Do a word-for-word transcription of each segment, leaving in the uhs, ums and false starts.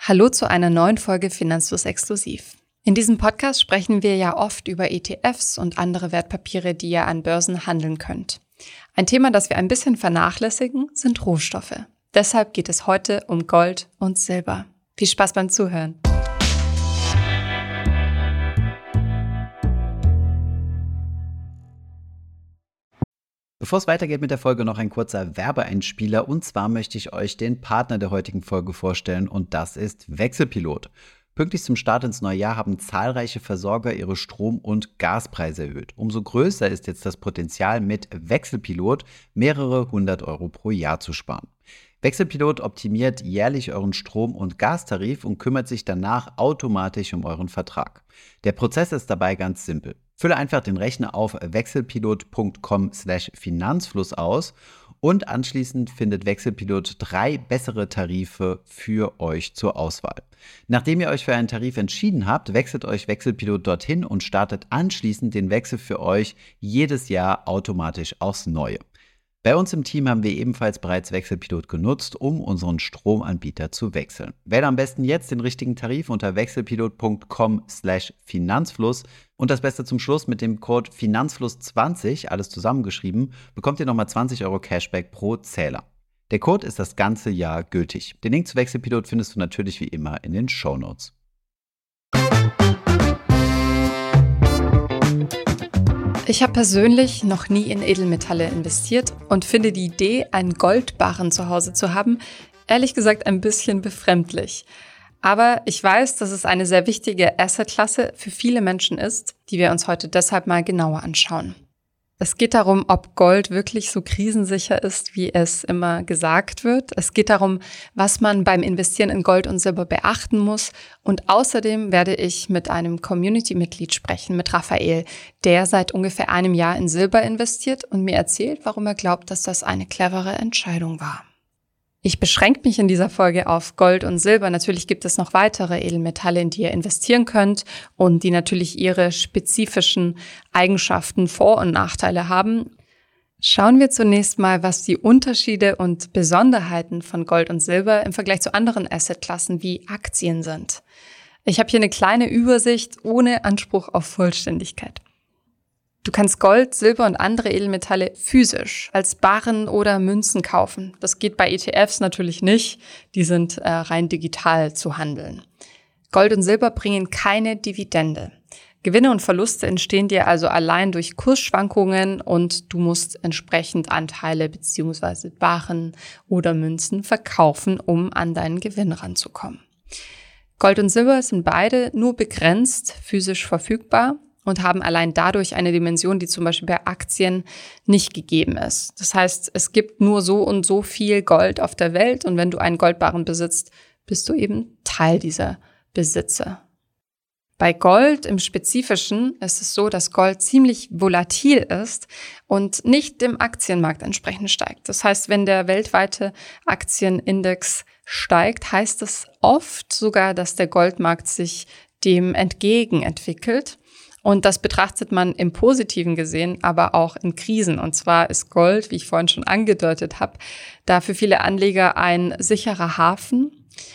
Hallo zu einer neuen Folge Finanzfluss Exklusiv. In diesem Podcast sprechen wir ja oft über E T Fs und andere Wertpapiere, die ihr an Börsen handeln könnt. Ein Thema, das wir ein bisschen vernachlässigen, sind Rohstoffe. Deshalb geht es heute um Gold und Silber. Viel Spaß beim Zuhören. Bevor es weitergeht mit der Folge, noch ein kurzer Werbeeinspieler. Und zwar möchte ich euch den Partner der heutigen Folge vorstellen und das ist Wechselpilot. Pünktlich zum Start ins neue Jahr haben zahlreiche Versorger ihre Strom- und Gaspreise erhöht. Umso größer ist jetzt das Potenzial, mit Wechselpilot mehrere hundert Euro pro Jahr zu sparen. Wechselpilot optimiert jährlich euren Strom- und Gastarif und kümmert sich danach automatisch um euren Vertrag. Der Prozess ist dabei ganz simpel. Fülle einfach den Rechner auf wechselpilot punkt com slash Finanzfluss aus und anschließend findet Wechselpilot drei bessere Tarife für euch zur Auswahl. Nachdem ihr euch für einen Tarif entschieden habt, wechselt euch Wechselpilot dorthin und startet anschließend den Wechsel für euch jedes Jahr automatisch aufs Neue. Bei uns im Team haben wir ebenfalls bereits Wechselpilot genutzt, um unseren Stromanbieter zu wechseln. Wähle am besten jetzt den richtigen Tarif unter wechselpilot punkt com slash Finanzfluss und das Beste zum Schluss: mit dem Code Finanzfluss zwanzig, alles zusammengeschrieben, bekommt ihr nochmal zwanzig Euro Cashback pro Zähler. Der Code ist das ganze Jahr gültig. Den Link zu Wechselpilot findest du natürlich wie immer in den Shownotes. Ich habe persönlich noch nie in Edelmetalle investiert und finde die Idee, einen Goldbarren zu Hause zu haben, ehrlich gesagt ein bisschen befremdlich. Aber ich weiß, dass es eine sehr wichtige Assetklasse für viele Menschen ist, die wir uns heute deshalb mal genauer anschauen. Es geht darum, ob Gold wirklich so krisensicher ist, wie es immer gesagt wird. Es geht darum, was man beim Investieren in Gold und Silber beachten muss. Und außerdem werde ich mit einem Community-Mitglied sprechen, mit Raphael, der seit ungefähr einem Jahr in Silber investiert und mir erzählt, warum er glaubt, dass das eine clevere Entscheidung war. Ich beschränke mich in dieser Folge auf Gold und Silber. Natürlich gibt es noch weitere Edelmetalle, in die ihr investieren könnt und die natürlich ihre spezifischen Eigenschaften, Vor- und Nachteile haben. Schauen wir zunächst mal, was die Unterschiede und Besonderheiten von Gold und Silber im Vergleich zu anderen Assetklassen wie Aktien sind. Ich habe hier eine kleine Übersicht ohne Anspruch auf Vollständigkeit. Du kannst Gold, Silber und andere Edelmetalle physisch als Barren oder Münzen kaufen. Das geht bei E T Fs natürlich nicht. Die sind äh, rein digital zu handeln. Gold und Silber bringen keine Dividende. Gewinne und Verluste entstehen dir also allein durch Kursschwankungen und du musst entsprechend Anteile bzw. Barren oder Münzen verkaufen, um an deinen Gewinn ranzukommen. Gold und Silber sind beide nur begrenzt physisch verfügbar und haben allein dadurch eine Dimension, die zum Beispiel bei Aktien nicht gegeben ist. Das heißt, es gibt nur so und so viel Gold auf der Welt und wenn du einen Goldbarren besitzt, bist du eben Teil dieser Besitze. Bei Gold im Spezifischen ist es so, dass Gold ziemlich volatil ist und nicht dem Aktienmarkt entsprechend steigt. Das heißt, wenn der weltweite Aktienindex steigt, heißt es oft sogar, dass der Goldmarkt sich dem entgegen entwickelt. Und das betrachtet man im Positiven gesehen, aber auch in Krisen. Und zwar ist Gold, wie ich vorhin schon angedeutet habe, da für viele Anleger ein sicherer Hafen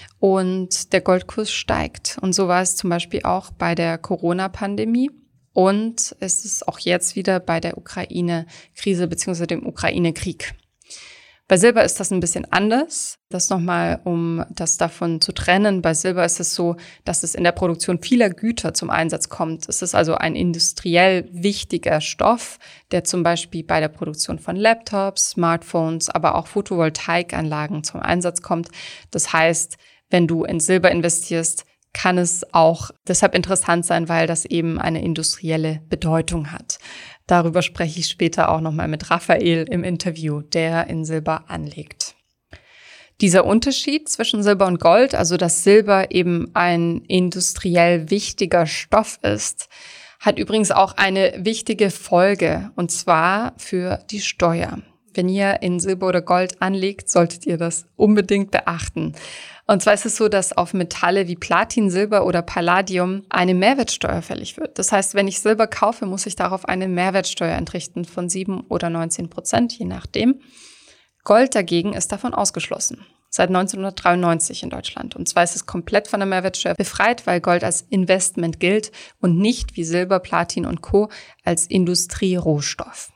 und der Goldkurs steigt. Und so war es zum Beispiel auch bei der Corona-Pandemie und es ist auch jetzt wieder bei der Ukraine-Krise bzw. dem Ukraine-Krieg. Bei Silber ist das ein bisschen anders. Das nochmal, um das davon zu trennen. Bei Silber ist es so, dass es in der Produktion vieler Güter zum Einsatz kommt. Es ist also ein industriell wichtiger Stoff, der zum Beispiel bei der Produktion von Laptops, Smartphones, aber auch Photovoltaikanlagen zum Einsatz kommt. Das heißt, wenn du in Silber investierst, kann es auch deshalb interessant sein, weil das eben eine industrielle Bedeutung hat. Darüber spreche ich später auch nochmal mit Raphael im Interview, der in Silber anlegt. Dieser Unterschied zwischen Silber und Gold, also dass Silber eben ein industriell wichtiger Stoff ist, hat übrigens auch eine wichtige Folge, und zwar für die Steuer. Wenn ihr in Silber oder Gold anlegt, solltet ihr das unbedingt beachten. Und zwar ist es so, dass auf Metalle wie Platin, Silber oder Palladium eine Mehrwertsteuer fällig wird. Das heißt, wenn ich Silber kaufe, muss ich darauf eine Mehrwertsteuer entrichten von sieben oder neunzehn Prozent, je nachdem. Gold dagegen ist davon ausgeschlossen. seit neunzehnhundertdreiundneunzig in Deutschland. Und zwar ist es komplett von der Mehrwertsteuer befreit, weil Gold als Investment gilt und nicht wie Silber, Platin und Co. als Industrierohstoff.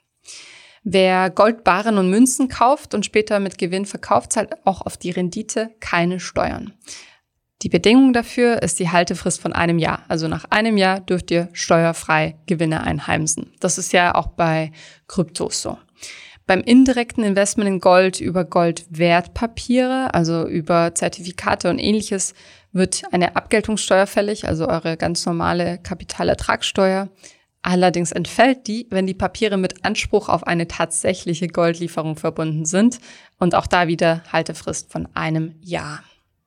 Wer Goldbarren und Münzen kauft und später mit Gewinn verkauft, zahlt auch auf die Rendite keine Steuern. Die Bedingung dafür ist die Haltefrist von einem Jahr. Also nach einem Jahr dürft ihr steuerfrei Gewinne einheimsen. Das ist ja auch bei Kryptos so. Beim indirekten Investment in Gold über Goldwertpapiere, also über Zertifikate und Ähnliches, wird eine Abgeltungssteuer fällig, also eure ganz normale Kapitalertragssteuer. Allerdings entfällt die, wenn die Papiere mit Anspruch auf eine tatsächliche Goldlieferung verbunden sind. Und auch da wieder Haltefrist von einem Jahr.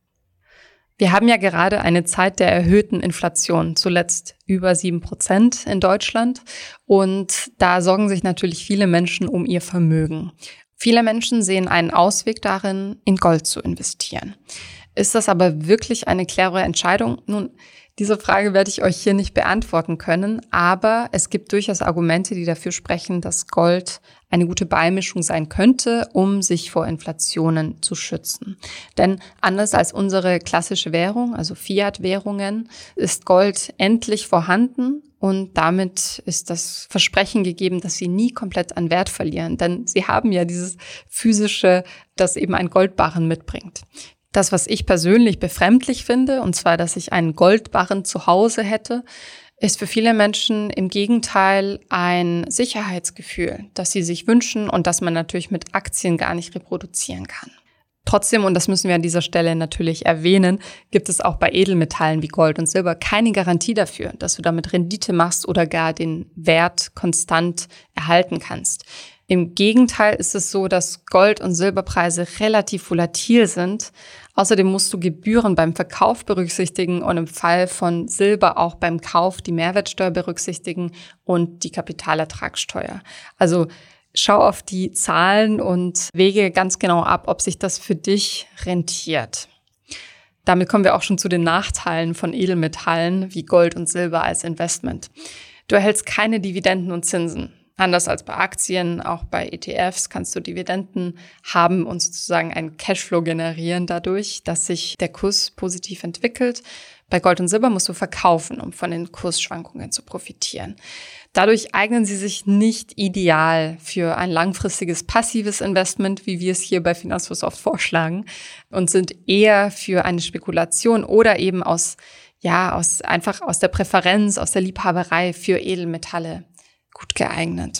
Wir haben ja gerade eine Zeit der erhöhten Inflation, zuletzt über sieben Prozent in Deutschland. Und da sorgen sich natürlich viele Menschen um ihr Vermögen. Viele Menschen sehen einen Ausweg darin, in Gold zu investieren. Ist das aber wirklich eine clevere Entscheidung? Nun, diese Frage werde ich euch hier nicht beantworten können, aber es gibt durchaus Argumente, die dafür sprechen, dass Gold eine gute Beimischung sein könnte, um sich vor Inflationen zu schützen. Denn anders als unsere klassische Währung, also Fiat-Währungen, ist Gold endlich vorhanden und damit ist das Versprechen gegeben, dass sie nie komplett an Wert verlieren. Denn sie haben ja dieses physische, das eben ein Goldbarren mitbringt. Das, was ich persönlich befremdlich finde, und zwar, dass ich einen Goldbarren zu Hause hätte, ist für viele Menschen im Gegenteil ein Sicherheitsgefühl, das sie sich wünschen und das man natürlich mit Aktien gar nicht reproduzieren kann. Trotzdem, und das müssen wir an dieser Stelle natürlich erwähnen, gibt es auch bei Edelmetallen wie Gold und Silber keine Garantie dafür, dass du damit Rendite machst oder gar den Wert konstant erhalten kannst. Im Gegenteil ist es so, dass Gold- und Silberpreise relativ volatil sind. Außerdem musst du Gebühren beim Verkauf berücksichtigen und im Fall von Silber auch beim Kauf die Mehrwertsteuer berücksichtigen und die Kapitalertragssteuer. Also schau auf die Zahlen und wege ganz genau ab, ob sich das für dich rentiert. Damit kommen wir auch schon zu den Nachteilen von Edelmetallen wie Gold und Silber als Investment. Du erhältst keine Dividenden und Zinsen. Anders als bei Aktien, auch bei E T Fs kannst du Dividenden haben und sozusagen einen Cashflow generieren dadurch, dass sich der Kurs positiv entwickelt. Bei Gold und Silber musst du verkaufen, um von den Kursschwankungen zu profitieren. Dadurch eignen sie sich nicht ideal für ein langfristiges passives Investment, wie wir es hier bei Finanzfluss oft vorschlagen, und sind eher für eine Spekulation oder eben aus, ja, aus, einfach aus der Präferenz, aus der Liebhaberei für Edelmetalle gut geeignet.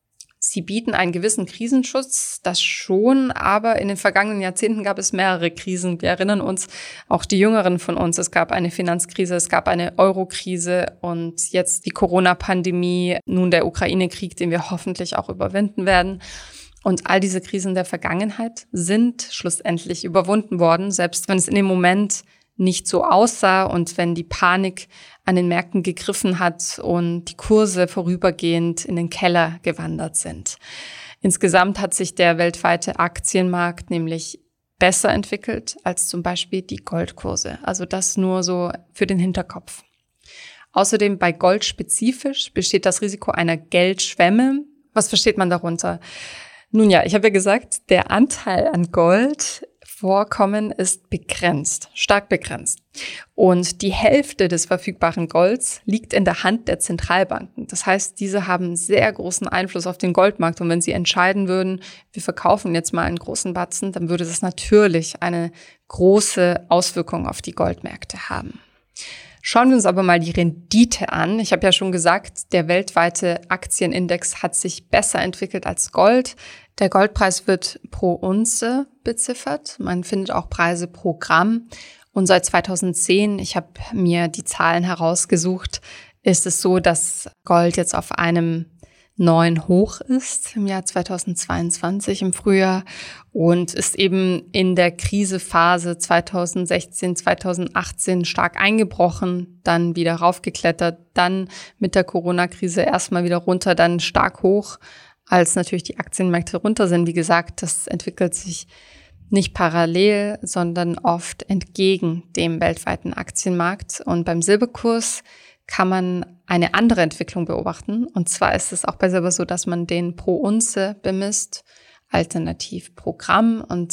Sie bieten einen gewissen Krisenschutz, das schon, aber in den vergangenen Jahrzehnten gab es mehrere Krisen. Wir erinnern uns, auch die Jüngeren von uns, es gab eine Finanzkrise, es gab eine Euro-Krise und jetzt die Corona-Pandemie, nun der Ukraine-Krieg, den wir hoffentlich auch überwinden werden. Und all diese Krisen der Vergangenheit sind schlussendlich überwunden worden, selbst wenn es in dem Moment nicht so aussah und wenn die Panik an den Märkten gegriffen hat und die Kurse vorübergehend in den Keller gewandert sind. Insgesamt hat sich der weltweite Aktienmarkt nämlich besser entwickelt als zum Beispiel die Goldkurse. Also das nur so für den Hinterkopf. Außerdem bei Gold spezifisch besteht das Risiko einer Geldschwemme. Was versteht man darunter? Nun ja, ich habe ja gesagt, der Anteil an Gold Vorkommen ist begrenzt, stark begrenzt. Und die Hälfte des verfügbaren Golds liegt in der Hand der Zentralbanken. Das heißt, diese haben sehr großen Einfluss auf den Goldmarkt. Und wenn sie entscheiden würden, wir verkaufen jetzt mal einen großen Batzen, dann würde das natürlich eine große Auswirkung auf die Goldmärkte haben. Schauen wir uns aber mal die Rendite an. Ich habe ja schon gesagt, der weltweite Aktienindex hat sich besser entwickelt als Gold. Der Goldpreis wird pro Unze beziffert. Man findet auch Preise pro Gramm. Und seit zweitausendzehn, ich habe mir die Zahlen herausgesucht, ist es so, dass Gold jetzt auf einem neuen Hoch ist im Jahr zweitausendzweiundzwanzig im Frühjahr und ist eben in der Krisephase zweitausendsechzehn, zweitausendachtzehn stark eingebrochen, dann wieder raufgeklettert, dann mit der Corona-Krise erstmal wieder runter, dann stark hoch, als natürlich die Aktienmärkte runter sind. Wie gesagt, das entwickelt sich nicht parallel, sondern oft entgegen dem weltweiten Aktienmarkt. Und beim Silberkurs kann man eine andere Entwicklung beobachten. Und zwar ist es auch bei Silber so, dass man den pro Unze bemisst, alternativ pro Gramm. Und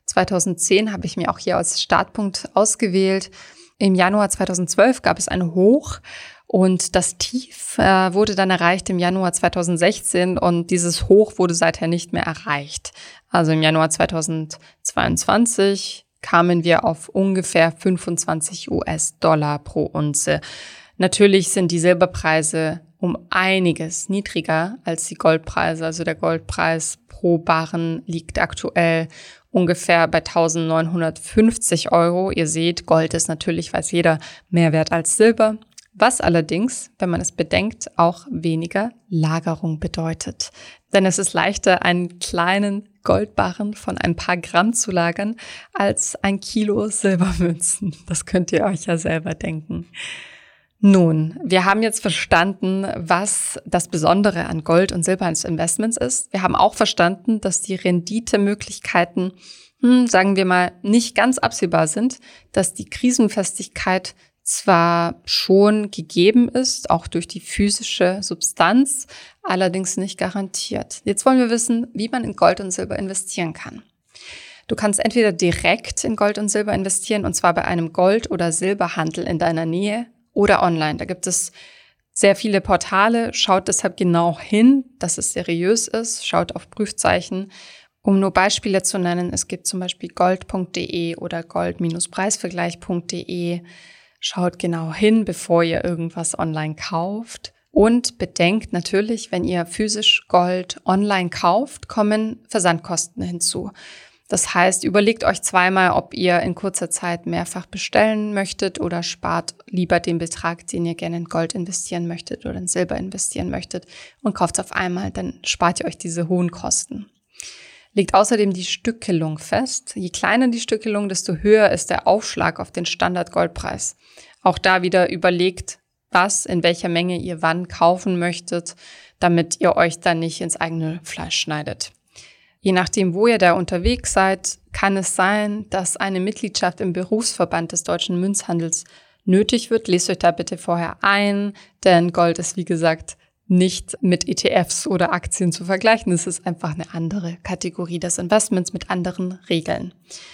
zweitausendzehn habe ich mir auch hier als Startpunkt ausgewählt. Im Januar zweitausendzwölf gab es ein Hoch und das Tief äh, wurde dann erreicht im Januar zweitausendsechzehn und dieses Hoch wurde seither nicht mehr erreicht. Also im Januar zweitausendzweiundzwanzig kamen wir auf ungefähr fünfundzwanzig US-Dollar pro Unze. Natürlich sind die Silberpreise um einiges niedriger als die Goldpreise. Also der Goldpreis pro Barren liegt aktuell ungefähr bei eintausendneunhundertfünfzig Euro. Ihr seht, Gold ist natürlich, weiß jeder, mehr wert als Silber. Was allerdings, wenn man es bedenkt, auch weniger Lagerung bedeutet. Denn es ist leichter, einen kleinen Goldbarren von ein paar Gramm zu lagern, als ein Kilo Silbermünzen. Das könnt ihr euch ja selber denken. Nun, wir haben jetzt verstanden, was das Besondere an Gold und Silber als Investments ist. Wir haben auch verstanden, dass die Renditemöglichkeiten, hm, sagen wir mal, nicht ganz absehbar sind, dass die Krisenfestigkeit zwar schon gegeben ist, auch durch die physische Substanz, allerdings nicht garantiert. Jetzt wollen wir wissen, wie man in Gold und Silber investieren kann. Du kannst entweder direkt in Gold und Silber investieren, und zwar bei einem Gold- oder Silberhandel in deiner Nähe, oder online. Da gibt es sehr viele Portale. Schaut deshalb genau hin, dass es seriös ist. Schaut auf Prüfzeichen. Um nur Beispiele zu nennen, es gibt zum Beispiel gold punkt de oder gold Preisvergleich punkt de. Schaut genau hin, bevor ihr irgendwas online kauft. Und bedenkt natürlich, wenn ihr physisch Gold online kauft, kommen Versandkosten hinzu. Das heißt, überlegt euch zweimal, ob ihr in kurzer Zeit mehrfach bestellen möchtet oder spart lieber den Betrag, den ihr gerne in Gold investieren möchtet oder in Silber investieren möchtet und kauft es auf einmal, dann spart ihr euch diese hohen Kosten. Legt außerdem die Stückelung fest. Je kleiner die Stückelung, desto höher ist der Aufschlag auf den Standard-Goldpreis. Auch da wieder überlegt, was, in welcher Menge ihr wann kaufen möchtet, damit ihr euch dann nicht ins eigene Fleisch schneidet. Je nachdem, wo ihr da unterwegs seid, kann es sein, dass eine Mitgliedschaft im Berufsverband des deutschen Münzhandels nötig wird. Lest euch da bitte vorher ein, denn Gold ist, wie gesagt, nicht mit E T Fs oder Aktien zu vergleichen. Es ist einfach eine andere Kategorie des Investments mit anderen Regeln.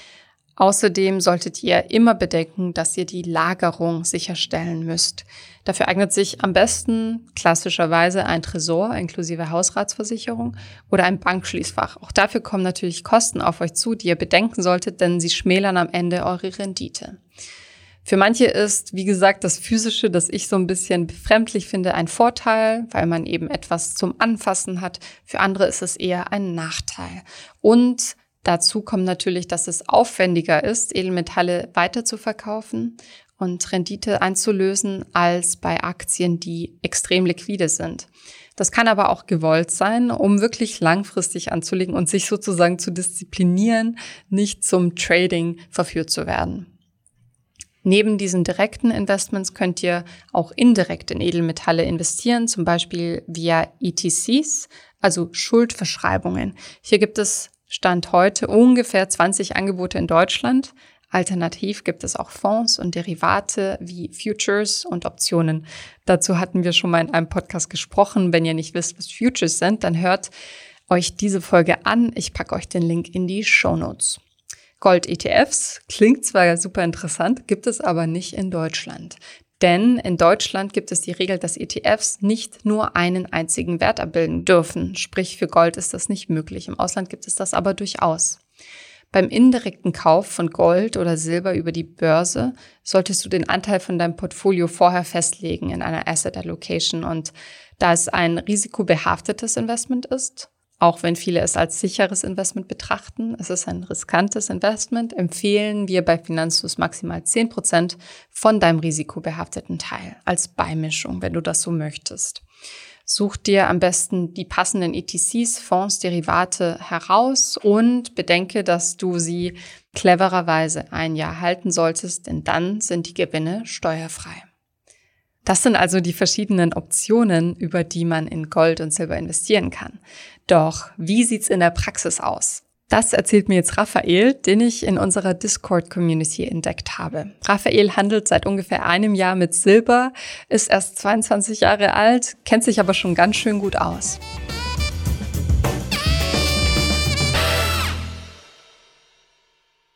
Außerdem solltet ihr immer bedenken, dass ihr die Lagerung sicherstellen müsst. Dafür eignet sich am besten klassischerweise ein Tresor inklusive Hausratsversicherung oder ein Bankschließfach. Auch dafür kommen natürlich Kosten auf euch zu, die ihr bedenken solltet, denn sie schmälern am Ende eure Rendite. Für manche ist, wie gesagt, das Physische, das ich so ein bisschen befremdlich finde, ein Vorteil, weil man eben etwas zum Anfassen hat. Für andere ist es eher ein Nachteil. Und dazu kommt natürlich, dass es aufwendiger ist, Edelmetalle weiter zu verkaufen und Rendite einzulösen, als bei Aktien, die extrem liquide sind. Das kann aber auch gewollt sein, um wirklich langfristig anzulegen und sich sozusagen zu disziplinieren, nicht zum Trading verführt zu werden. Neben diesen direkten Investments könnt ihr auch indirekt in Edelmetalle investieren, zum Beispiel via E T Cs, also Schuldverschreibungen. Hier gibt es Stand heute ungefähr zwanzig Angebote in Deutschland. Alternativ gibt es auch Fonds und Derivate wie Futures und Optionen. Dazu hatten wir schon mal in einem Podcast gesprochen. Wenn ihr nicht wisst, was Futures sind, dann hört euch diese Folge an. Ich packe euch den Link in die Shownotes. Gold-E T Fs klingt zwar super interessant, gibt es aber nicht in Deutschland. Denn in Deutschland gibt es die Regel, dass E T Fs nicht nur einen einzigen Wert abbilden dürfen. Sprich, für Gold ist das nicht möglich. Im Ausland gibt es das aber durchaus. Beim indirekten Kauf von Gold oder Silber über die Börse solltest du den Anteil von deinem Portfolio vorher festlegen in einer Asset Allocation. Und da es ein risikobehaftetes Investment ist, auch wenn viele es als sicheres Investment betrachten, es ist ein riskantes Investment, empfehlen wir bei Finanzfluss maximal zehn Prozent von deinem risikobehafteten Teil als Beimischung, wenn du das so möchtest. Such dir am besten die passenden E T Cs, Fonds, Derivate heraus und bedenke, dass du sie clevererweise ein Jahr halten solltest, denn dann sind die Gewinne steuerfrei. Das sind also die verschiedenen Optionen, über die man in Gold und Silber investieren kann. Doch wie sieht's in der Praxis aus? Das erzählt mir jetzt Raphael, den ich in unserer Discord-Community entdeckt habe. Raphael handelt seit ungefähr einem Jahr mit Silber, ist erst zweiundzwanzig Jahre alt, kennt sich aber schon ganz schön gut aus.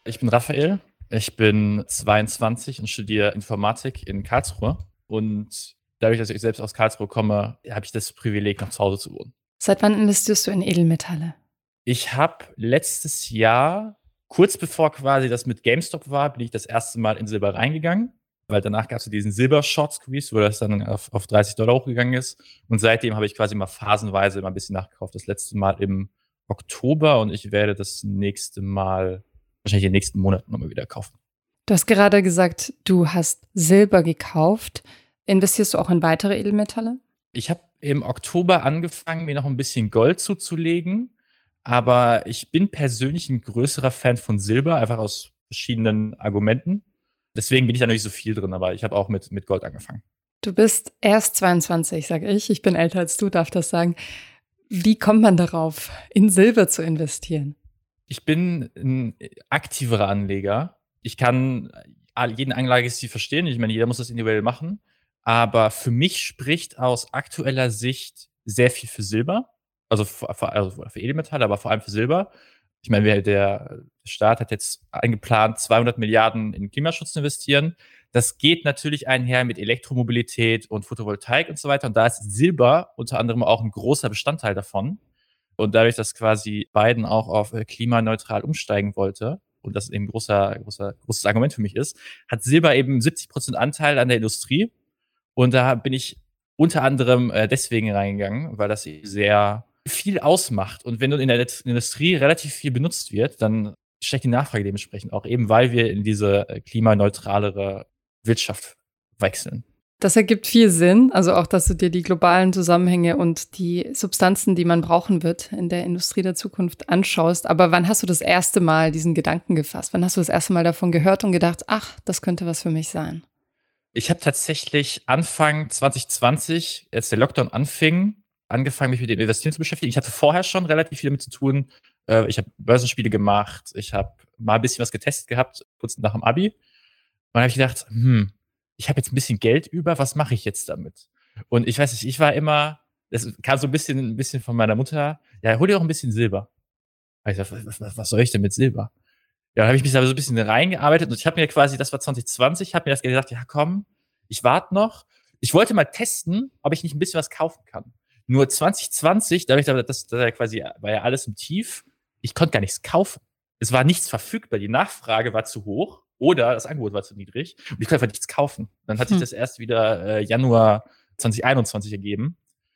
Ich bin Raphael, ich bin zweiundzwanzig und studiere Informatik in Karlsruhe. Und dadurch, dass ich selbst aus Karlsruhe komme, habe ich das Privileg, noch zu Hause zu wohnen. Seit wann investierst du in Edelmetalle? Ich habe letztes Jahr, kurz bevor quasi das mit GameStop war, bin ich das erste Mal in Silber reingegangen. Weil danach gab es diesen Silber-Short-Squeeze, wo das dann auf, auf dreißig Dollar hochgegangen ist. Und seitdem habe ich quasi mal phasenweise immer ein bisschen nachgekauft. Das letzte Mal im Oktober und ich werde das nächste Mal, wahrscheinlich in den nächsten Monaten nochmal wieder kaufen. Du hast gerade gesagt, du hast Silber gekauft. Investierst du auch in weitere Edelmetalle? Ich habe im Oktober angefangen, mir noch ein bisschen Gold zuzulegen. Aber ich bin persönlich ein größerer Fan von Silber, einfach aus verschiedenen Argumenten. Deswegen bin ich da noch nicht so viel drin, aber ich habe auch mit, mit Gold angefangen. Du bist erst zweiundzwanzig, sage ich. Ich bin älter als du, darf das sagen. Wie kommt man darauf, in Silber zu investieren? Ich bin ein aktiverer Anleger. Ich kann jeden Anlagestil verstehen. Ich meine, jeder muss das individuell machen. Aber für mich spricht aus aktueller Sicht sehr viel für Silber. Also für, also für Edelmetalle, aber vor allem für Silber. Ich meine, der Staat hat jetzt eingeplant, zweihundert Milliarden in Klimaschutz zu investieren. Das geht natürlich einher mit Elektromobilität und Photovoltaik und so weiter. Und da ist Silber unter anderem auch ein großer Bestandteil davon. Und dadurch, dass quasi Biden auch auf klimaneutral umsteigen wollte, und das eben ein großer, großer, großes Argument für mich ist, hat Silber eben siebzig Prozent Anteil an der Industrie. Und da bin ich unter anderem deswegen reingegangen, weil das sehr viel ausmacht. Und wenn du in der Industrie relativ viel benutzt wird, dann steigt die Nachfrage dementsprechend auch, eben weil wir in diese klimaneutralere Wirtschaft wechseln. Das ergibt viel Sinn, also auch, dass du dir die globalen Zusammenhänge und die Substanzen, die man brauchen wird in der Industrie der Zukunft anschaust. Aber wann hast du das erste Mal diesen Gedanken gefasst? Wann hast du das erste Mal davon gehört und gedacht, ach, das könnte was für mich sein? Ich habe tatsächlich Anfang zwanzig zwanzig, als der Lockdown anfing, angefangen, mich mit dem Investieren zu beschäftigen. Ich hatte vorher schon relativ viel damit zu tun. Ich habe Börsenspiele gemacht, ich habe mal ein bisschen was getestet gehabt, kurz nach dem Abi. Und dann habe ich gedacht, hm, ich habe jetzt ein bisschen Geld über, was mache ich jetzt damit? Und ich weiß nicht, ich war immer, das kam so ein bisschen, ein bisschen von meiner Mutter, ja, hol dir doch ein bisschen Silber. Ich dachte, was, was, was soll ich denn mit Silber? Ja, dann habe ich mich da so ein bisschen reingearbeitet und ich habe mir quasi, das war zwanzig zwanzig, habe mir das gesagt, ja komm, ich warte noch. Ich wollte mal testen, ob ich nicht ein bisschen was kaufen kann. Nur zwanzig zwanzig, dadurch, dass das quasi war ja alles im Tief, ich konnte gar nichts kaufen. Es war nichts verfügbar, die Nachfrage war zu hoch oder das Angebot war zu niedrig und ich konnte einfach nichts kaufen. Dann hat sich das erst wieder äh, Januar zwanzig einundzwanzig ergeben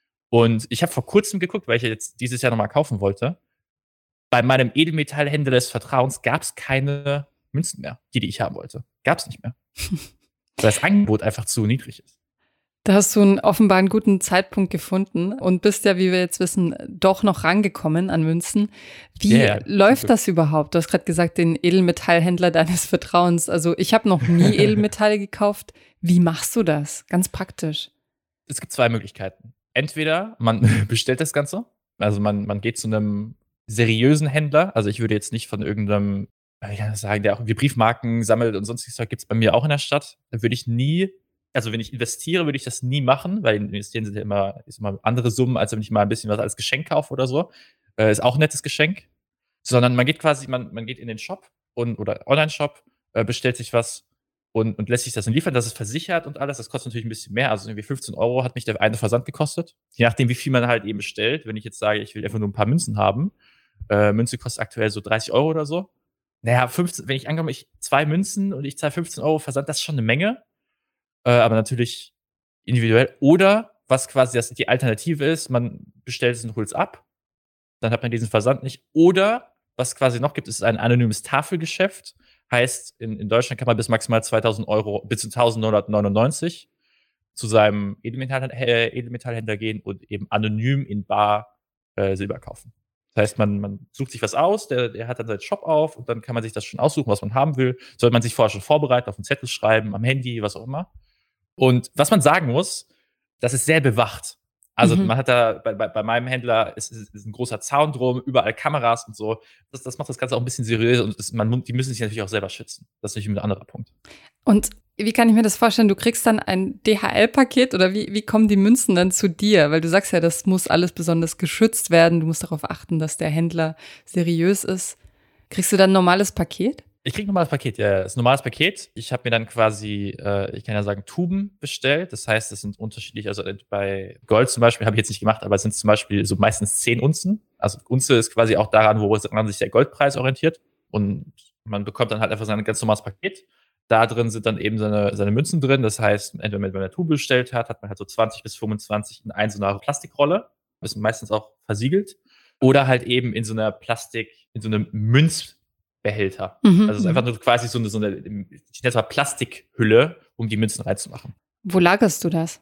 und ich habe vor kurzem geguckt, weil ich jetzt dieses Jahr nochmal kaufen wollte. Bei meinem Edelmetallhändler des Vertrauens gab es keine Münzen mehr, die, die ich haben wollte. Gab es nicht mehr. Weil das Angebot einfach zu niedrig ist. Da hast du einen offenbar einen guten Zeitpunkt gefunden und bist ja, wie wir jetzt wissen, doch noch rangekommen an Münzen. Wie yeah, läuft das überhaupt? Du hast gerade gesagt, den Edelmetallhändler deines Vertrauens. Also ich habe noch nie Edelmetalle gekauft. Wie machst du das? Ganz praktisch. Es gibt zwei Möglichkeiten. Entweder man bestellt das Ganze, also man, man geht zu einem seriösen Händler. Also ich würde jetzt nicht von irgendeinem, ich kann das sagen, der auch irgendwie Briefmarken sammelt und sonstiges Zeug, gibt es bei mir auch in der Stadt. Da würde ich nie, also wenn ich investiere, würde ich das nie machen, weil investieren sind ja immer, ist immer andere Summen, als wenn ich mal ein bisschen was als Geschenk kaufe oder so. Äh, ist auch ein nettes Geschenk. Sondern man geht quasi, man, man geht in den Shop und, oder Online-Shop, äh, bestellt sich was und, und lässt sich das dann liefern. Das ist versichert und alles. Das kostet natürlich ein bisschen mehr. Also irgendwie fünfzehn Euro hat mich der eine Versand gekostet. Je nachdem, wie viel man halt eben bestellt. Wenn ich jetzt sage, ich will einfach nur ein paar Münzen haben. Äh, Münze kostet aktuell so dreißig Euro oder so. Naja, fünfzehn, wenn ich ankomme, ich zwei Münzen und ich zahle fünfzehn Euro Versand, das ist schon eine Menge. Äh, aber natürlich individuell. Oder was quasi das, die Alternative ist, man bestellt es und holt es ab. Dann hat man diesen Versand nicht. Oder was quasi noch gibt, ist ein anonymes Tafelgeschäft. Heißt, in, in Deutschland kann man bis maximal zweitausend Euro, bis zu eintausendneunhundertneunundneunzig zu seinem Edelmetall, äh, Edelmetallhändler gehen und eben anonym in bar äh, Silber kaufen. Das heißt, man, man sucht sich was aus, der, der hat dann seinen Shop auf und dann kann man sich das schon aussuchen, was man haben will. Sollte man sich vorher schon vorbereiten, auf einen Zettel schreiben, am Handy, was auch immer. Und was man sagen muss, das ist sehr bewacht. Also mhm. man hat da, bei, bei, bei meinem Händler ist, ist, ist ein großer Zaun drum, überall Kameras und so. Das, das macht das Ganze auch ein bisschen seriös und das, man, die müssen sich natürlich auch selber schützen. Das ist natürlich ein anderer Punkt. Und wie kann ich mir das vorstellen? Du kriegst dann ein D H L-Paket oder wie, wie kommen die Münzen dann zu dir? Weil du sagst ja, das muss alles besonders geschützt werden. Du musst darauf achten, dass der Händler seriös ist. Kriegst du dann ein normales Paket? Ich krieg ein normales Paket, ja. Das ist ein normales Paket. Ich habe mir dann quasi, äh, ich kann ja sagen, Tuben bestellt. Das heißt, das sind unterschiedlich, also bei Gold zum Beispiel habe ich jetzt nicht gemacht, aber es sind zum Beispiel so meistens zehn Unzen. Also Unze ist quasi auch daran, woran sich der Goldpreis orientiert. Und man bekommt dann halt einfach sein ganz normales Paket. Da drin sind dann eben seine, seine Münzen drin. Das heißt, entweder wenn man eine Tube bestellt hat, hat man halt so zwanzig bis fünfundzwanzig in einer so einer Plastikrolle. Das ist meistens auch versiegelt. Oder halt eben in so einer Plastik, in so einem Münzbehälter. Mhm, also es ist einfach nur quasi so eine, so eine ich nenne es mal Plastikhülle, um die Münzen reinzumachen. Wo lagerst du das?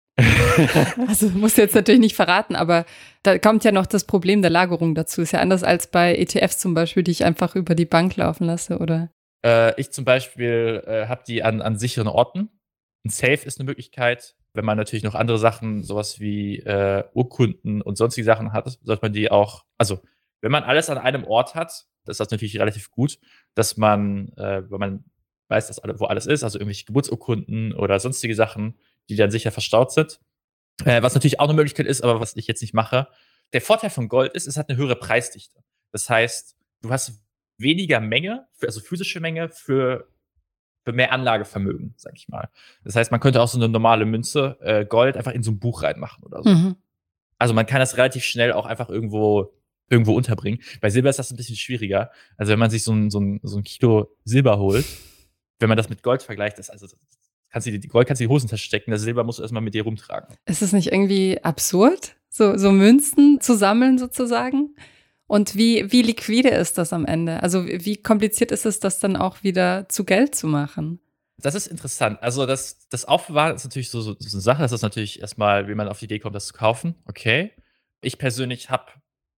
Also musst du jetzt natürlich nicht verraten, aber da kommt ja noch das Problem der Lagerung dazu. Ist ja anders als bei E T Fs zum Beispiel, die ich einfach über die Bank laufen lasse, oder? Äh, ich zum Beispiel äh, habe die an, an sicheren Orten. Ein Safe ist eine Möglichkeit. Wenn man natürlich noch andere Sachen, sowas wie äh, Urkunden und sonstige Sachen hat, sollte man die auch, also wenn man alles an einem Ort hat, ist das natürlich relativ gut, dass man, äh, wenn man weiß, dass alle, wo alles ist, also irgendwelche Geburtsurkunden oder sonstige Sachen, die dann sicher verstaut sind. Äh, was natürlich auch eine Möglichkeit ist, aber was ich jetzt nicht mache. Der Vorteil von Gold ist, es hat eine höhere Preisdichte. Das heißt, du hast weniger Menge, für, also physische Menge für für mehr Anlagevermögen, sag ich mal. Das heißt, man könnte auch so eine normale Münze, äh, Gold, einfach in so ein Buch reinmachen oder so. Mhm. Also man kann das relativ schnell auch einfach irgendwo, irgendwo unterbringen. Bei Silber ist das ein bisschen schwieriger. Also wenn man sich so ein, so ein, so ein Kilo Silber holt, wenn man das mit Gold vergleicht, das, also, das kannst du, die Gold kannst du in die Hosentasche stecken, das Silber musst du erstmal mit dir rumtragen. Ist es nicht irgendwie absurd, so, so Münzen zu sammeln sozusagen? Und wie, wie liquide ist das am Ende? Also wie kompliziert ist es, das dann auch wieder zu Geld zu machen? Das ist interessant. Also das, das Aufbewahren ist natürlich so, so, so eine Sache. Das ist natürlich erstmal, wie man auf die Idee kommt, das zu kaufen. Okay. Ich persönlich habe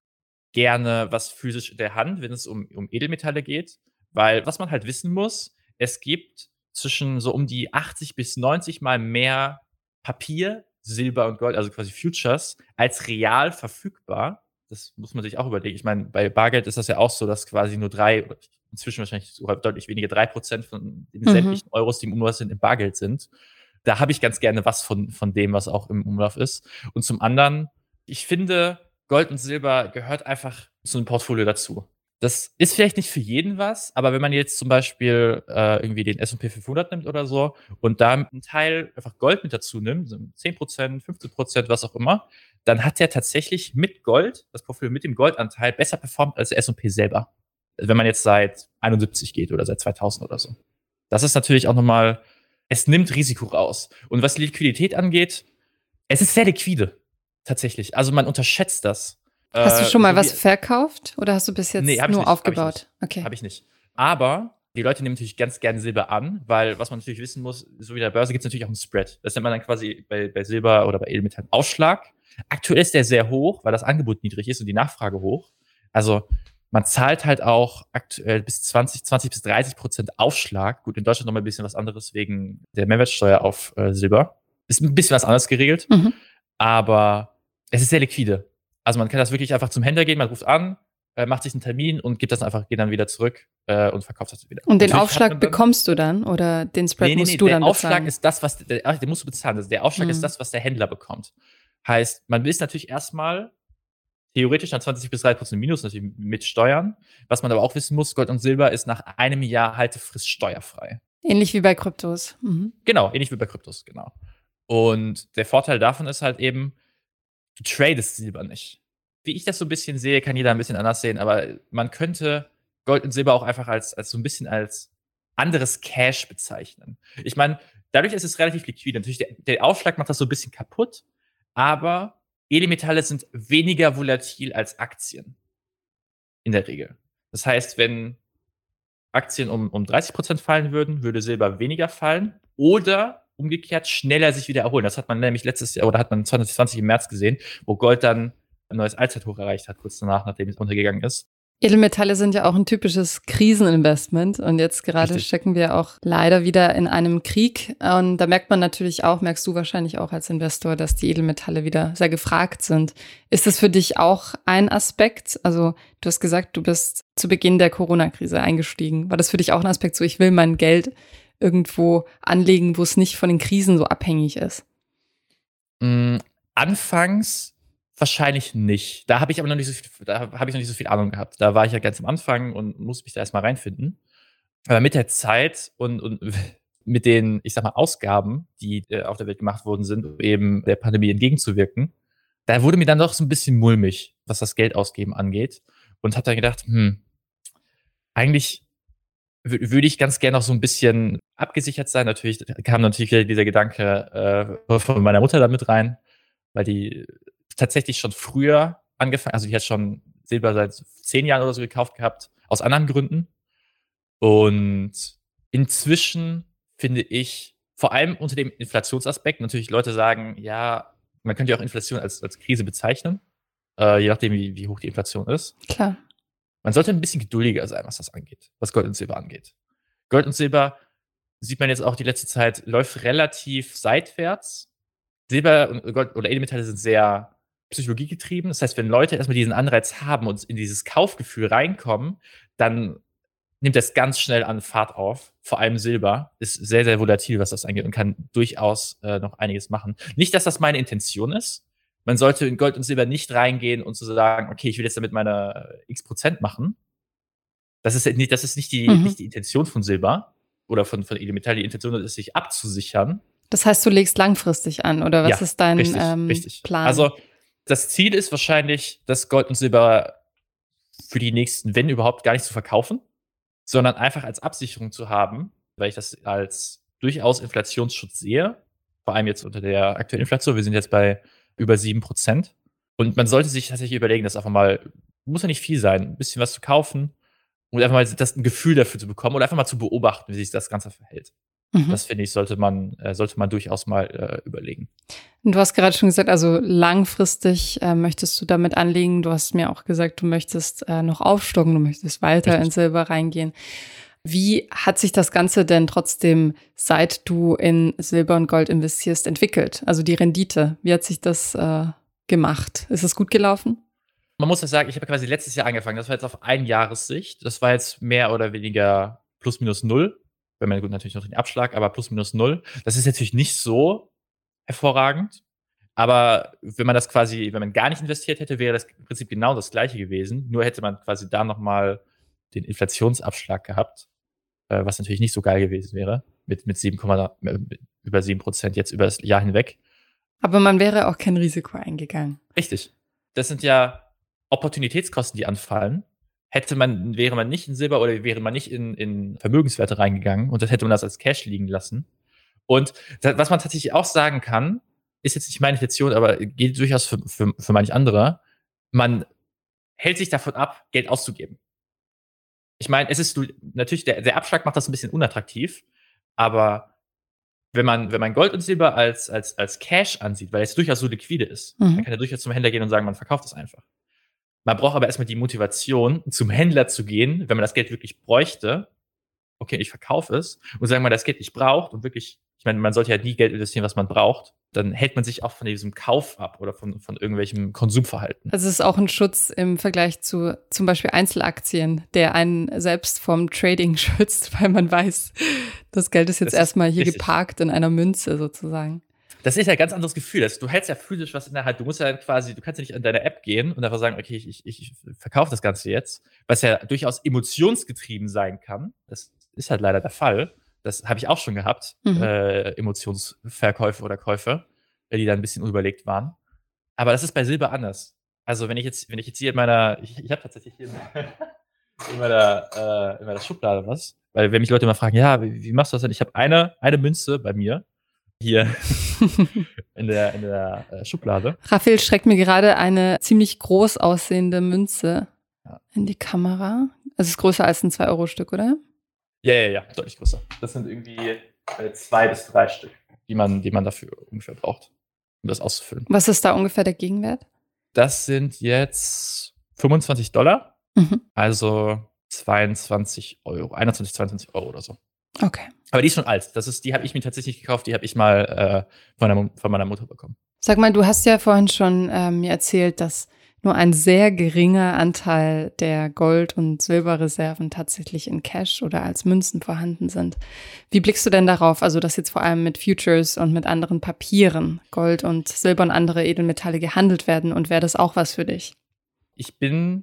gerne was physisch in der Hand, wenn es um, um Edelmetalle geht. Weil was man halt wissen muss, es gibt zwischen so um die achtzig bis neunzig Mal mehr Papier, Silber und Gold, also quasi Futures, als real verfügbar. Das muss man sich auch überlegen. Ich meine, bei Bargeld ist das ja auch so, dass quasi nur drei, oder inzwischen wahrscheinlich sogar deutlich weniger, drei Prozent von den Mhm. sämtlichen Euros, die im Umlauf sind, im Bargeld sind. Da habe ich ganz gerne was von, von dem, was auch im Umlauf ist. Und zum anderen, ich finde, Gold und Silber gehört einfach zu einem Portfolio dazu. Das ist vielleicht nicht für jeden was, aber wenn man jetzt zum Beispiel äh, irgendwie den S und P fünfhundert nimmt oder so und da einen Teil einfach Gold mit dazu nimmt, so zehn Prozent, fünfzehn Prozent, was auch immer, dann hat der tatsächlich mit Gold, das Portfolio mit dem Goldanteil, besser performt als der S und P selber. Wenn man jetzt seit einundsiebzig geht oder seit zweitausend oder so. Das ist natürlich auch nochmal, es nimmt Risiko raus. Und was die Liquidität angeht, es ist sehr liquide, tatsächlich. Also man unterschätzt das. Hast du schon mal so was wie- verkauft oder hast du bis jetzt Nee, hab ich nur nicht, hab ich aufgebaut? nicht. Okay. Habe ich nicht. Aber die Leute nehmen natürlich ganz gerne Silber an, weil was man natürlich wissen muss, so wie der Börse gibt es natürlich auch einen Spread. Das nennt man dann quasi bei, bei Silber oder bei Edelmetallen Aufschlag. Aktuell ist der sehr hoch, weil das Angebot niedrig ist und die Nachfrage hoch. Also man zahlt halt auch aktuell bis zwanzig, zwanzig bis dreißig Prozent Aufschlag. Gut, in Deutschland noch mal ein bisschen was anderes wegen der Mehrwertsteuer auf äh, Silber. Ist ein bisschen was anderes geregelt, Mhm. aber es ist sehr liquide. Also man kann das wirklich einfach zum Händler gehen, man ruft an, äh, macht sich einen Termin und gibt das einfach, geht dann wieder zurück äh, und verkauft das wieder. Und den Natürlich hat Aufschlag man dann- bekommst du dann oder den Spread Nee, nee, musst nee, du der dann Aufschlag bezahlen? ist das, was der, den musst du bezahlen. Also der Aufschlag Mhm. ist das, was der Händler bekommt. Heißt, man ist natürlich erstmal theoretisch an zwanzig bis dreißig Prozent Minus, natürlich mit Steuern. Was man aber auch wissen muss, Gold und Silber ist nach einem Jahr Haltefrist steuerfrei. Ähnlich wie bei Kryptos. Mhm. Genau, ähnlich wie bei Kryptos, genau. Und der Vorteil davon ist halt eben, du tradest Silber nicht. Wie ich das so ein bisschen sehe, kann jeder ein bisschen anders sehen, aber man könnte Gold und Silber auch einfach als, als so ein bisschen als anderes Cash bezeichnen. Ich meine, dadurch ist es relativ liquide. Natürlich, der, der Aufschlag macht das so ein bisschen kaputt, aber Edelmetalle sind weniger volatil als Aktien. In der Regel. Das heißt, wenn Aktien um, um dreißig Prozent fallen würden, würde Silber weniger fallen oder umgekehrt schneller sich wieder erholen. Das hat man nämlich letztes Jahr oder hat man zwanzig zwanzig im März gesehen, wo Gold dann ein neues Allzeithoch erreicht hat, kurz danach, nachdem es untergegangen ist. Edelmetalle sind ja auch ein typisches Kriseninvestment und jetzt gerade Richtig. stecken wir auch leider wieder in einem Krieg und da merkt man natürlich auch, merkst du wahrscheinlich auch als Investor, dass die Edelmetalle wieder sehr gefragt sind. Ist das für dich auch ein Aspekt? Also du hast gesagt, du bist zu Beginn der Corona-Krise eingestiegen. War das für dich auch ein Aspekt, so ich will mein Geld irgendwo anlegen, wo es nicht von den Krisen so abhängig ist? Mm, anfangs wahrscheinlich nicht. Da habe ich aber noch nicht so viel, da habe ich noch nicht so viel Ahnung gehabt. Da war ich ja ganz am Anfang und musste mich da erstmal reinfinden. Aber mit der Zeit und, und mit den, ich sag mal, Ausgaben, die äh, auf der Welt gemacht worden sind, um eben der Pandemie entgegenzuwirken, da wurde mir dann doch so ein bisschen mulmig, was das Geldausgeben angeht. Und habe dann gedacht, hm, eigentlich wü- würde ich ganz gerne noch so ein bisschen abgesichert sein. Natürlich kam natürlich wieder dieser Gedanke äh, von meiner Mutter da mit rein, weil die tatsächlich schon früher angefangen, also die hat schon Silber seit zehn Jahren oder so gekauft gehabt, aus anderen Gründen. Und inzwischen finde ich, vor allem unter dem Inflationsaspekt, natürlich Leute sagen, ja, man könnte ja auch Inflation als, als Krise bezeichnen, äh, je nachdem, wie, wie hoch die Inflation ist. Klar. Man sollte ein bisschen geduldiger sein, was das angeht, was Gold und Silber angeht. Gold und Silber, sieht man jetzt auch die letzte Zeit, läuft relativ seitwärts. Silber und Gold oder Edelmetalle sind sehr psychologiegetrieben. Das heißt, wenn Leute erstmal diesen Anreiz haben und in dieses Kaufgefühl reinkommen, dann nimmt das ganz schnell an Fahrt auf. Vor allem Silber ist sehr, sehr volatil, was das angeht und kann durchaus äh, noch einiges machen. Nicht, dass das meine Intention ist. Man sollte in Gold und Silber nicht reingehen und zu sagen, okay, ich will jetzt damit meine x Prozent machen. Das ist nicht, das ist nicht die, Mhm. nicht die Intention von Silber oder von, von Edelmetall. Die Intention ist, sich abzusichern. Das heißt, du legst langfristig an, oder was Ja, ist dein richtig, ähm, richtig. Plan? Also das Ziel ist wahrscheinlich, das Gold und Silber für die nächsten, wenn überhaupt, gar nicht zu verkaufen, sondern einfach als Absicherung zu haben, weil ich das als durchaus Inflationsschutz sehe. Vor allem jetzt unter der aktuellen Inflation. Wir sind jetzt bei über sieben Prozent. Und man sollte sich tatsächlich überlegen, das einfach mal, muss ja nicht viel sein, ein bisschen was zu kaufen und einfach mal das, ein Gefühl dafür zu bekommen oder einfach mal zu beobachten, wie sich das Ganze verhält. Mhm. Das finde ich, sollte man, äh, sollte man durchaus mal äh, überlegen. Und du hast gerade schon gesagt, also langfristig äh, möchtest du damit anlegen. Du hast mir auch gesagt, du möchtest äh, noch aufstocken, du möchtest weiter Richtig. in Silber reingehen. Wie hat sich das Ganze denn trotzdem, seit du in Silber und Gold investierst, entwickelt? Also die Rendite, wie hat sich das äh, gemacht? Ist es gut gelaufen? Man muss ja sagen, ich habe quasi letztes Jahr angefangen. Das war jetzt auf ein Jahressicht. Das war jetzt mehr oder weniger plus minus null. Wenn man gut natürlich noch den Abschlag, aber plus minus null. Das ist natürlich nicht so hervorragend. Aber wenn man das quasi, wenn man gar nicht investiert hätte, wäre das im Prinzip genau das Gleiche gewesen. Nur hätte man quasi da nochmal den Inflationsabschlag gehabt, äh, was natürlich nicht so geil gewesen wäre. Mit, mit sieben, mit über sieben Prozent jetzt über das Jahr hinweg. Aber man wäre auch kein Risiko eingegangen. Richtig. Das sind ja Opportunitätskosten, die anfallen. Hätte man, wäre man nicht in Silber oder wäre man nicht in, in Vermögenswerte reingegangen und das hätte man das als Cash liegen lassen. Und das, was man tatsächlich auch sagen kann, ist jetzt nicht meine Intention, aber geht durchaus für, für, für manch andere, man hält sich davon ab, Geld auszugeben. Ich meine, es ist natürlich, der, der Abschlag macht das ein bisschen unattraktiv, aber wenn man, wenn man Gold und Silber als, als, als Cash ansieht, weil es durchaus so liquide ist, Mhm. man kann ja durchaus zum Händler gehen und sagen, man verkauft es einfach. Man braucht aber erstmal die Motivation, zum Händler zu gehen, wenn man das Geld wirklich bräuchte. Okay, ich verkaufe es. Und sagen wir, das Geld nicht braucht und wirklich, ich meine, man sollte ja nie Geld investieren, was man braucht. Dann hält man sich auch von diesem Kauf ab oder von, von irgendwelchem Konsumverhalten. Also es ist auch ein Schutz im Vergleich zu zum Beispiel Einzelaktien, der einen selbst vom Trading schützt, weil man weiß, das Geld ist jetzt Das ist erstmal hier richtig. geparkt in einer Münze sozusagen. Das ist ja ein ganz anderes Gefühl. Das, du hältst ja physisch was in der Hand. Du musst ja quasi, du kannst ja nicht an deine App gehen und einfach sagen, okay, ich, ich, ich verkaufe das Ganze jetzt, was ja durchaus emotionsgetrieben sein kann. Das ist halt leider der Fall. Das habe ich auch schon gehabt, Mhm. äh, Emotionsverkäufe oder Käufe, die dann ein bisschen unüberlegt waren. Aber das ist bei Silber anders. Also wenn ich jetzt, wenn ich jetzt hier in meiner, ich, ich habe tatsächlich hier in meiner, äh, in meiner Schublade was, weil wenn mich Leute immer fragen, ja, wie, wie machst du das denn? Ich habe eine, eine Münze bei mir hier in der, in der äh, Schublade. Raphael schreckt mir gerade eine ziemlich groß aussehende Münze Ja. in die Kamera. Es ist größer als ein zwei Euro Stück, oder? Ja, ja, ja, deutlich größer. Das sind irgendwie äh, zwei bis drei Stück, die man, die man dafür ungefähr braucht, um das auszufüllen. Was ist da ungefähr der Gegenwert? Das sind jetzt fünfundzwanzig Dollar, Mhm. also zweiundzwanzig Euro, einundzwanzig, zweiundzwanzig Euro oder so. Okay. Aber die ist schon alt. Das ist, die habe ich mir tatsächlich gekauft, die habe ich mal äh, von, meiner, von meiner Mutter bekommen. Sag mal, du hast ja vorhin schon ähm, mir erzählt, dass nur ein sehr geringer Anteil der Gold- und Silberreserven tatsächlich in Cash oder als Münzen vorhanden sind. Wie blickst du denn darauf? Also, dass jetzt vor allem mit Futures und mit anderen Papieren Gold und Silber und andere Edelmetalle gehandelt werden, und wäre das auch was für dich? Ich bin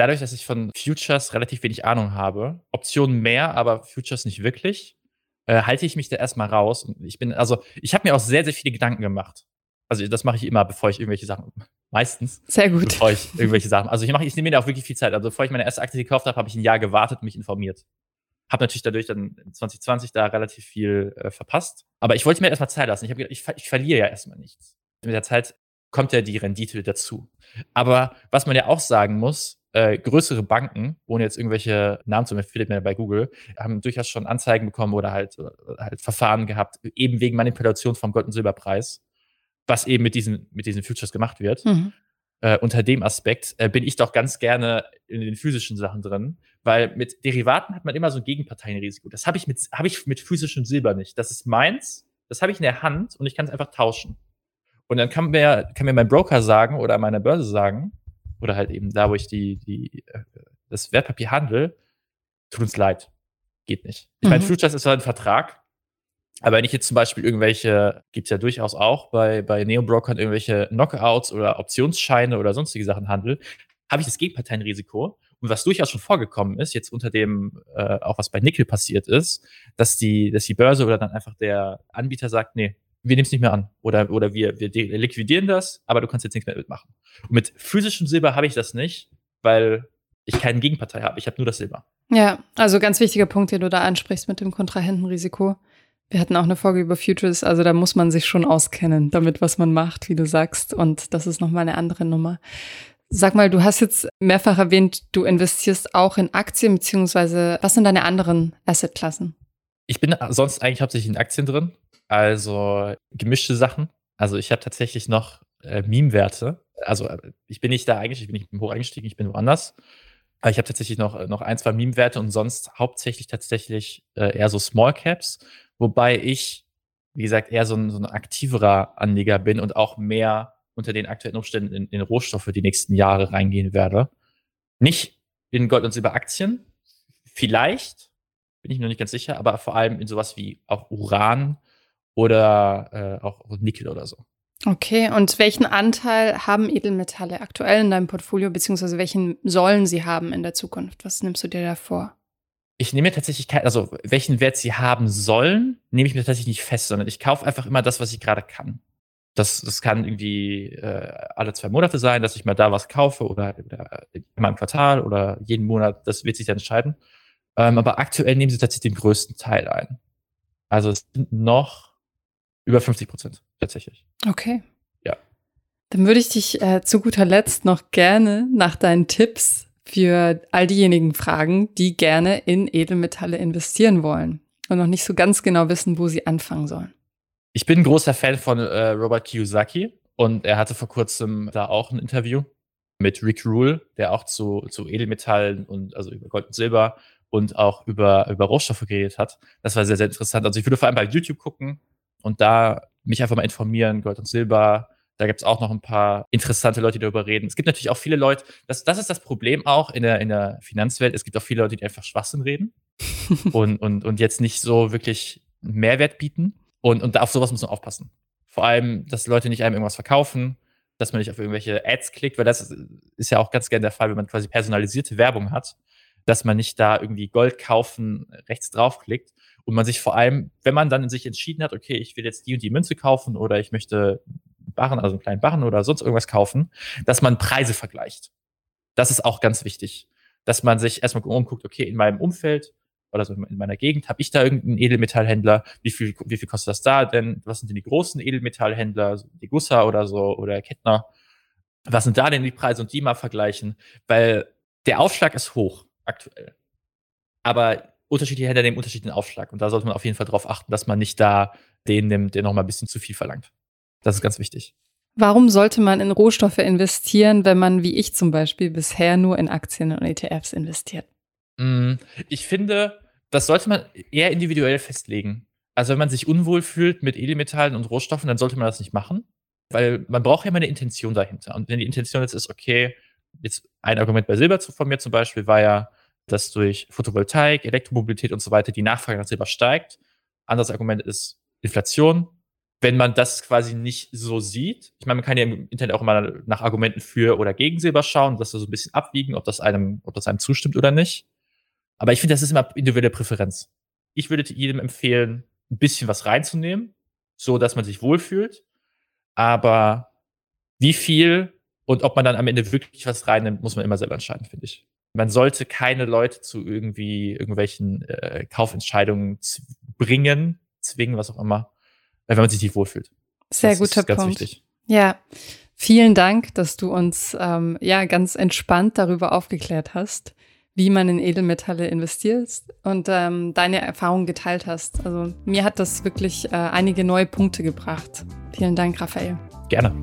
dadurch, dass ich von Futures relativ wenig Ahnung habe, Optionen mehr, aber Futures nicht wirklich, äh, halte ich mich da erstmal raus. Und ich bin, also, ich habe mir auch sehr, sehr viele Gedanken gemacht. Also, das mache ich immer, bevor ich irgendwelche Sachen, meistens, Sehr gut. bevor ich irgendwelche Sachen, also, ich mache, ich nehme mir da auch wirklich viel Zeit. Also, bevor ich meine erste Aktie gekauft habe, habe ich ein Jahr gewartet und mich informiert. Habe natürlich dadurch dann zwanzig zwanzig da relativ viel äh, verpasst. Aber ich wollte mir erstmal Zeit lassen. Ich habe gedacht, ich, ver ich verliere ja erstmal nichts. Mit der Zeit kommt ja die Rendite dazu. Aber was man ja auch sagen muss, äh, größere Banken, ohne jetzt irgendwelche Namen zu nennen, findet man ja bei Google, haben durchaus schon Anzeigen bekommen oder halt, oder halt Verfahren gehabt, eben wegen Manipulation vom Gold- und Silberpreis, was eben mit diesen, mit diesen Futures gemacht wird. Mhm. Äh, unter dem Aspekt äh, bin ich doch ganz gerne in den physischen Sachen drin, weil mit Derivaten hat man immer so ein Gegenparteienrisiko. Das habe ich mit, habe ich mit physischem Silber nicht. Das ist meins, das habe ich in der Hand und ich kann es einfach tauschen. Und dann kann mir, kann mir mein Broker sagen oder meine Börse sagen, oder halt eben da, wo ich die, die, äh, das Wertpapier handle, tut uns leid, geht nicht. Ich meine, Mhm. Futures ist zwar ein Vertrag, aber wenn ich jetzt zum Beispiel irgendwelche, gibt's ja durchaus auch bei, bei Neo-Brokern irgendwelche Knockouts oder Optionsscheine oder sonstige Sachen handel, habe ich das Gegenparteienrisiko. Und was durchaus schon vorgekommen ist, jetzt unter dem, äh, auch was bei Nickel passiert ist, dass die, dass die Börse oder dann einfach der Anbieter sagt, nee, wir nehmen es nicht mehr an. Oder, oder wir, wir de- liquidieren das, aber du kannst jetzt nichts mehr mitmachen. Und mit physischem Silber habe ich das nicht, weil ich keine Gegenpartei habe. Ich habe nur das Silber. Ja, also ganz wichtiger Punkt, den du da ansprichst mit dem Kontrahentenrisiko. Wir hatten auch eine Folge über Futures, also da muss man sich schon auskennen damit, was man macht, wie du sagst. Und das ist nochmal eine andere Nummer. Sag mal, du hast jetzt mehrfach erwähnt, du investierst auch in Aktien, beziehungsweise was sind deine anderen Assetklassen? Ich bin sonst eigentlich hauptsächlich in Aktien drin, also gemischte Sachen. Also ich habe tatsächlich noch äh, Meme-Werte. Also äh, ich bin nicht da eigentlich, ich bin nicht hoch eingestiegen, ich bin woanders. Aber ich habe tatsächlich noch, noch ein, zwei Meme-Werte und sonst hauptsächlich tatsächlich äh, eher so Small Caps, wobei ich, wie gesagt, eher so ein, so ein aktiverer Anleger bin und auch mehr unter den aktuellen Umständen in, in Rohstoffe die nächsten Jahre reingehen werde. Nicht in Gold- und Silberaktien, vielleicht, bin ich noch nicht ganz sicher, aber vor allem in sowas wie auch Uran oder äh, auch Nickel oder so. Okay, und welchen Anteil haben Edelmetalle aktuell in deinem Portfolio, beziehungsweise welchen sollen sie haben in der Zukunft? Was nimmst du dir da vor? Ich nehme mir tatsächlich kein, also welchen Wert sie haben sollen, nehme ich mir tatsächlich nicht fest, sondern ich kaufe einfach immer das, was ich gerade kann. Das, das kann irgendwie äh, alle zwei Monate sein, dass ich mal da was kaufe oder, oder immer im Quartal oder jeden Monat, das wird sich dann entscheiden. Ähm, aber aktuell nehmen sie tatsächlich den größten Teil ein. Also es sind noch über fünfzig Prozent tatsächlich. Okay. Ja. Dann würde ich dich äh, zu guter Letzt noch gerne nach deinen Tipps für all diejenigen fragen, die gerne in Edelmetalle investieren wollen und noch nicht so ganz genau wissen, wo sie anfangen sollen. Ich bin ein großer Fan von äh, Robert Kiyosaki und er hatte vor kurzem da auch ein Interview mit Rick Rule, der auch zu, zu Edelmetallen und also über Gold und Silber und auch über, über Rohstoffe geredet hat. Das war sehr, sehr interessant. Also ich würde vor allem bei YouTube gucken und da mich einfach mal informieren, Gold und Silber. Da gibt es auch noch ein paar interessante Leute, die darüber reden. Es gibt natürlich auch viele Leute, das, das ist das Problem auch in der, in der Finanzwelt. Es gibt auch viele Leute, die einfach Schwachsinn reden und, und, und jetzt nicht so wirklich Mehrwert bieten. Und, und auf sowas muss man aufpassen. Vor allem, dass Leute nicht einem irgendwas verkaufen, dass man nicht auf irgendwelche Ads klickt, weil das ist ja auch ganz gerne der Fall, wenn man quasi personalisierte Werbung hat, dass man nicht da irgendwie Gold kaufen rechts draufklickt und man sich vor allem, wenn man dann sich entschieden hat, okay, ich will jetzt die und die Münze kaufen oder ich möchte Barren, also einen kleinen Barren oder sonst irgendwas kaufen, dass man Preise vergleicht. Das ist auch ganz wichtig, dass man sich erstmal umguckt, okay, in meinem Umfeld oder so in meiner Gegend, habe ich da irgendeinen Edelmetallhändler, wie viel, wie viel kostet das da denn? Was sind denn die großen Edelmetallhändler, so die Gussa oder so oder Kettner? Was sind da denn die Preise und die mal vergleichen? Weil der Aufschlag ist hoch aktuell. Aber unterschiedliche Händler nehmen unterschiedlichen Aufschlag und da sollte man auf jeden Fall darauf achten, dass man nicht da den nimmt, der noch mal ein bisschen zu viel verlangt. Das ist ganz wichtig. Warum sollte man in Rohstoffe investieren, wenn man, wie ich zum Beispiel, bisher nur in Aktien und E T Fs investiert? Ich finde, das sollte man eher individuell festlegen. Also wenn man sich unwohl fühlt mit Edelmetallen und Rohstoffen, dann sollte man das nicht machen. Weil man braucht ja immer eine Intention dahinter. Und wenn die Intention jetzt ist, okay, jetzt ein Argument bei Silber von mir zum Beispiel war ja, dass durch Photovoltaik, Elektromobilität und so weiter die Nachfrage nach Silber steigt. Anderes Argument ist Inflation. wenn man das quasi nicht so sieht. Ich meine, man kann ja im Internet auch immer nach Argumenten für oder gegen Silber schauen, das so ein bisschen abwiegen, ob das einem, ob das einem zustimmt oder nicht. Aber ich finde, das ist immer individuelle Präferenz. Ich würde jedem empfehlen, ein bisschen was reinzunehmen, so dass man sich wohlfühlt. Aber wie viel und ob man dann am Ende wirklich was reinnimmt, muss man immer selber entscheiden, finde ich. Man sollte keine Leute zu irgendwie irgendwelchen äh, Kaufentscheidungen z- bringen, zwingen, was auch immer, wenn man sich nicht wohlfühlt. Sehr das guter ist ganz Punkt. Wichtig. Ja, vielen Dank, dass du uns ähm, ja ganz entspannt darüber aufgeklärt hast, wie man in Edelmetalle investiert und ähm, deine Erfahrungen geteilt hast. Also mir hat das wirklich äh, einige neue Punkte gebracht. Vielen Dank, Raphael. Gerne.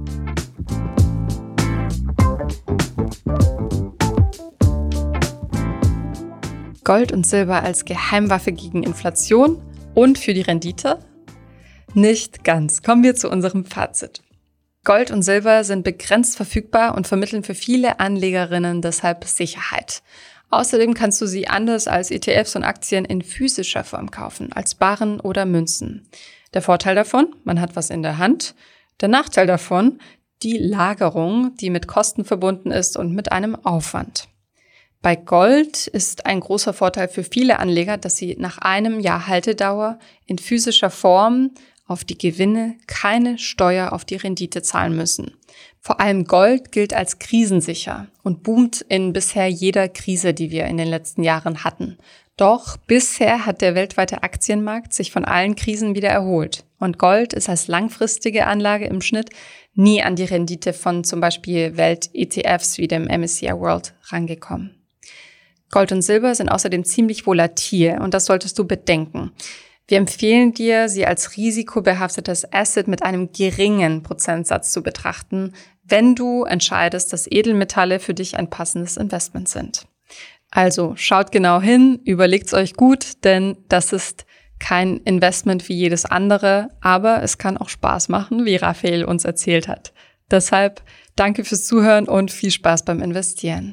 Gold und Silber als Geheimwaffe gegen Inflation und für die Rendite? Nicht ganz. Kommen wir zu unserem Fazit. Gold und Silber sind begrenzt verfügbar und vermitteln für viele Anlegerinnen deshalb Sicherheit. Außerdem kannst du sie anders als E T Fs und Aktien in physischer Form kaufen, als Barren oder Münzen. Der Vorteil davon, man hat was in der Hand. Der Nachteil davon, die Lagerung, die mit Kosten verbunden ist und mit einem Aufwand. Bei Gold ist ein großer Vorteil für viele Anleger, dass sie nach einem Jahr Haltedauer in physischer Form auf die Gewinne keine Steuer auf die Rendite zahlen müssen. Vor allem Gold gilt als krisensicher und boomt in bisher jeder Krise, die wir in den letzten Jahren hatten. Doch bisher hat der weltweite Aktienmarkt sich von allen Krisen wieder erholt. Und Gold ist als langfristige Anlage im Schnitt nie an die Rendite von zum Beispiel Welt-E T Fs wie dem M S C I World rangekommen. Gold und Silber sind außerdem ziemlich volatil und das solltest du bedenken. Wir empfehlen dir, sie als risikobehaftetes Asset mit einem geringen Prozentsatz zu betrachten, wenn du entscheidest, dass Edelmetalle für dich ein passendes Investment sind. Also schaut genau hin, überlegt's euch gut, denn das ist kein Investment wie jedes andere, aber es kann auch Spaß machen, wie Raphael uns erzählt hat. Deshalb danke fürs Zuhören und viel Spaß beim Investieren.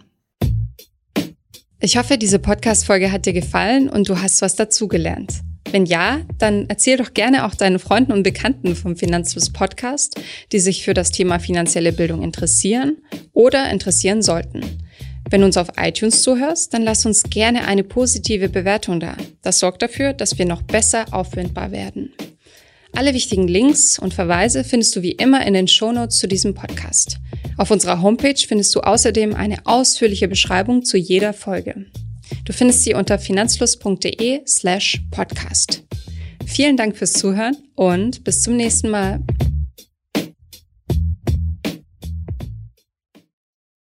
Ich hoffe, diese Podcast-Folge hat dir gefallen und du hast was dazugelernt. Wenn ja, dann erzähl doch gerne auch deinen Freunden und Bekannten vom Finanzfluss Podcast, die sich für das Thema finanzielle Bildung interessieren oder interessieren sollten. Wenn du uns auf iTunes zuhörst, dann lass uns gerne eine positive Bewertung da. Das sorgt dafür, dass wir noch besser auffindbar werden. Alle wichtigen Links und Verweise findest du wie immer in den Shownotes zu diesem Podcast. Auf unserer Homepage findest du außerdem eine ausführliche Beschreibung zu jeder Folge. Du findest sie unter finanzfluss.de slash podcast. Vielen Dank fürs Zuhören und bis zum nächsten Mal.